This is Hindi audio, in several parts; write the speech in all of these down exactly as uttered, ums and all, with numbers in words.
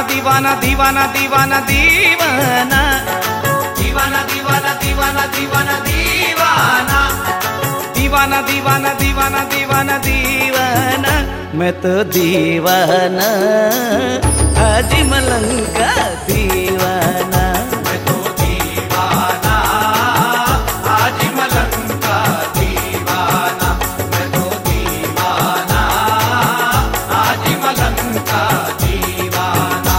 दीवाना दीवाना दीवाना दीवाना दीवाना दीवाना दीवाना दीवाना दीवाना दीवाना दीवाना दीवाना दीवाना दीवाना मैं तो दीवाना हाजी मलंग का दीवाना। मैं तो दीवाना हाजी मलंग का दीवाना। मैं तो दीवाना हाजी मलंग का दीवाना।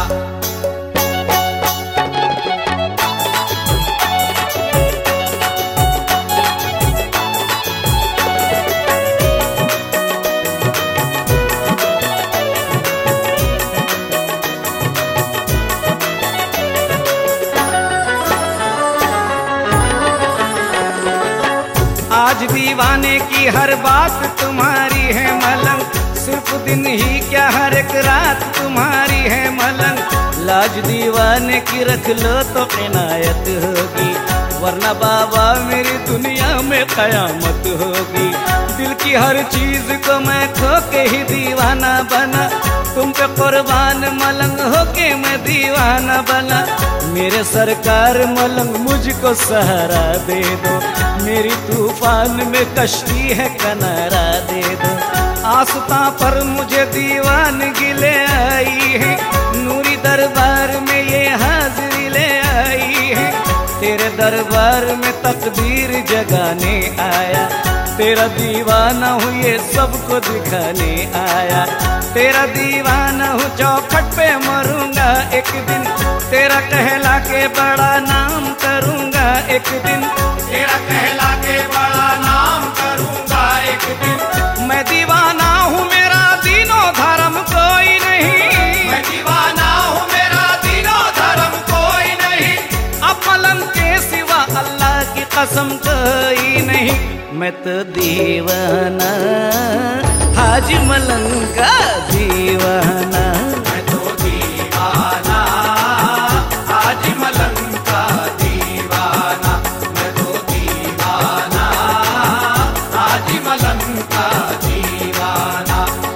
आज दीवाने की हर बात तुम्हारी है मलंग, सिर्फ दिन ही क्या हर एक रात तुम्हारी है मलंग। लाज दीवाने की रख लो तो इनायत होगी, वरना बाबा मेरी दुनिया में कयामत होगी। दिल की हर चीज को मैं खो के ही दीवाना बना, तुम पे कुर्बान मलंग होके मैं दीवाना बना। मेरे सरकार मलंग मुझको सहारा दे दो, मेरी तूफान में कश्ती है किनारा दे दो। आस्था पर मुझे दीवानगी ले आई है, नूरी दरबार में ये हाजिरी ले आई है। तेरे दरबार में तकदीर जगाने आया, तेरा दीवाना हूँ ये सबको दिखाने आया। तेरा दीवाना हूँ चौखट पे मरूंगा एक दिन, तेरा कहला के बड़ा नाम करूंगा एक दिन। तेरा कहला के बड़ा नाम करूंगा एक दिन। मैं दीवाना हूँ मेरा दीनों धर्म कोई नहीं। मैं दीवाना हूँ मेरा दीनों धर्म कोई नहीं। अब मलंग के सिवा अल्लाह की कसम कोई नहीं। मैं तो दीवाना हाजी मलंग का दीवाना। मैं तो दीवाना हाजी मलंग का दीवाना। मैं तो दीवाना हाजी मलंग का दीवाना।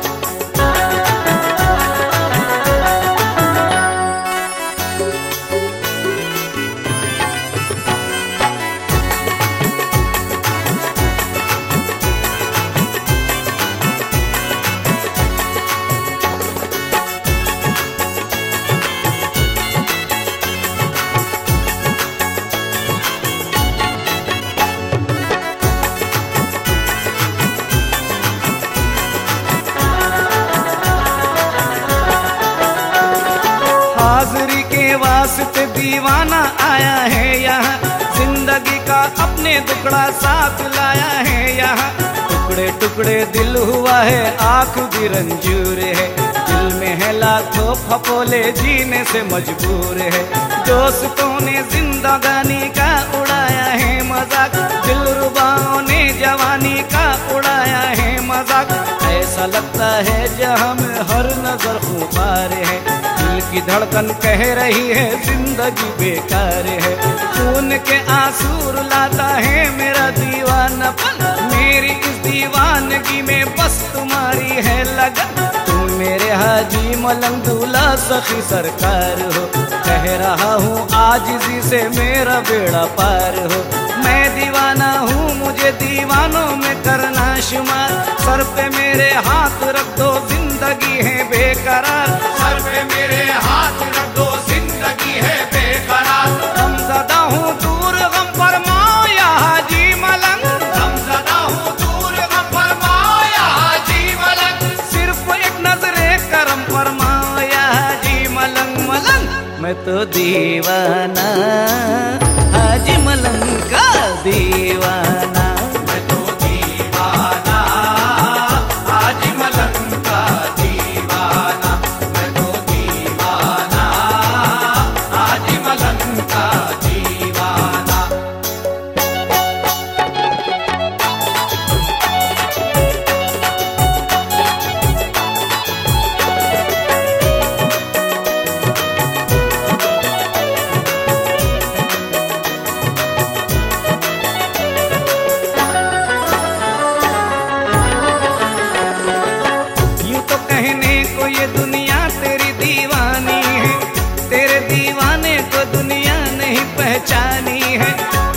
हाजिरी के वास्ते दीवाना आया है यहाँ, जिंदगी का अपने टुकड़ा साथ लाया है यहाँ। टुकड़े टुकड़े दिल हुआ है आँख भी रंजूर है, दिल में है लाखों फपोले जीने से मजबूर है। दोस्तों ने जिंदगानी का उड़ाया है मजाक, दिलरुबाओं ने जवानी का उड़ाया है मजाक। ऐसा लगता है जहाँ में हर नजर खुमार है, दिल की धड़कन कह रही है जिंदगी बेकार है। खून के आंसू रुलाता है मेरा दीवानापन, मेरी इस दीवानगी में बस तुम्हारी है लगन। तुम मेरे हाजी मलंग दूल्हा सखी सरकार हो, कह रहा हूँ आजिज़ी से मेरा बेड़ा पार हो। मैं दीवाना हूँ मुझे दीवानों में करना शुमार, सर पे मेरे हाथ रख दो जिंदगी है बेकरार। सर पे मेरे हाथ रख दो जिंदगी है बेकरार। गम ज़दा हूँ दूर गम फरमाओ या हाजी मलंग। गम ज़दा हूँ दूर गम फरमाओ या हाजी मलंग। सिर्फ एक नजरे करम फरमाओ या हाजी मलंग मलंग। मैं तो दीवाना हाजी मलंग का दीवाना। मैं तो दीवाना हाजी मलंग का दीवाना। मैं तो दीवाना हाजी मलंग का दीवाना।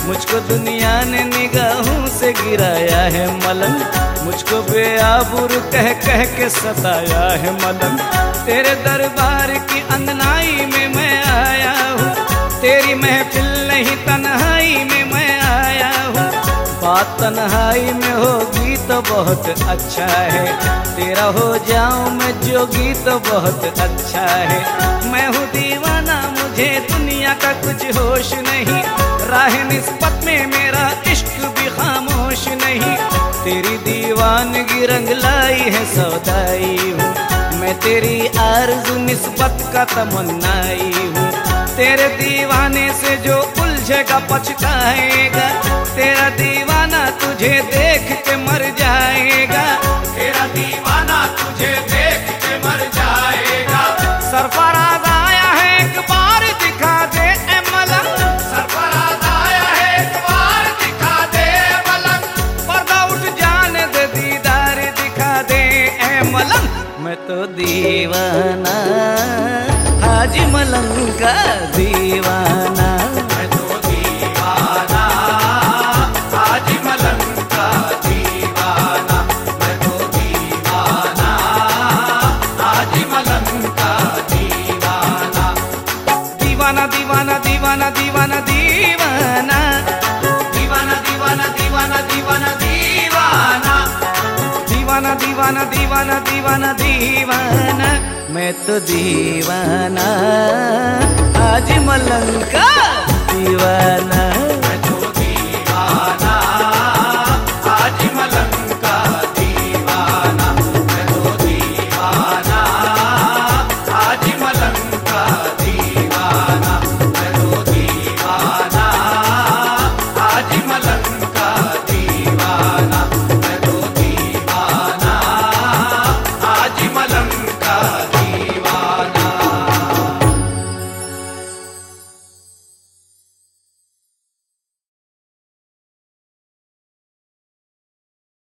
मुझको दुनिया ने निगाहों से गिराया है मलंग, मुझको बेआबुर कह कह के सताया है मलंग। तेरे दरबार की अंगनाई में मैं आया हूँ, तेरी महफिल नहीं तन्हाई में मैं आया हूँ। बात तन्हाई में होगी तो बहुत अच्छा है, तेरा हो जाऊं मैं जोगी तो बहुत अच्छा है। मैं हूँ दीवाना मुझे दुनिया का कुछ होश नहीं, राह निस्बत में मेरा इश्क भी खामोश नहीं। तेरी दीवानगी रंग लाई है सौदाई हूँ, मैं तेरी आरज़ू निस्बत का तमन्नाई हूँ। तेरे दीवाने से जो उलझेगा पछताएगा, तेरा दीवाना तुझे देख के मर जाएगा, तेरा दीवाना तुझे देख के मर जाएगा। सरफराज आया है एक बार दिखा दे ए मलंग, सरफराज आया है एक बार दिखा दे मलंग, पर्दा उठ जाने दे दीदार दिखा दे ए मलंग। मैं तो दीवाना हाजी मलंग का दीवाना, मैं तो दीवाना हाजी मलंग का दीवाना, मैं तो दीवाना हाजी मलंग का दीवाना। दीवाना दीवाना दीवाना दीवाना दीवाना दीवाना दीवाना दीवाना दीवाना दीवाना, दीवाना दीवाना दीवाना दीवाना दीवाना। मैं तो दीवाना हाजी मलंग का दीवाना।